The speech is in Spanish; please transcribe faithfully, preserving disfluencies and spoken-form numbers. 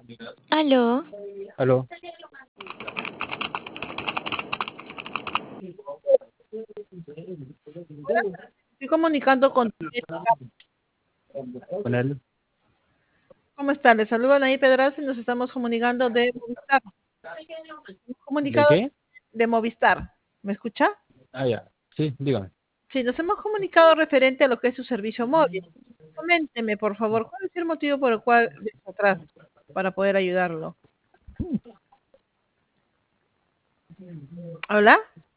Aló, Aló. Estoy comunicando con... Con él. ¿Cómo está? Le saludo Anaí Pedraza y nos estamos comunicando de Movistar. ¿De Comunicado qué? de Movistar. ¿Me escucha? Ah, ya. Sí, dígame. Sí, nos hemos comunicado referente a lo que es su servicio móvil. Coménteme, por favor, ¿cuál es el motivo por el cual está atrás para poder ayudarlo? ¿Hola?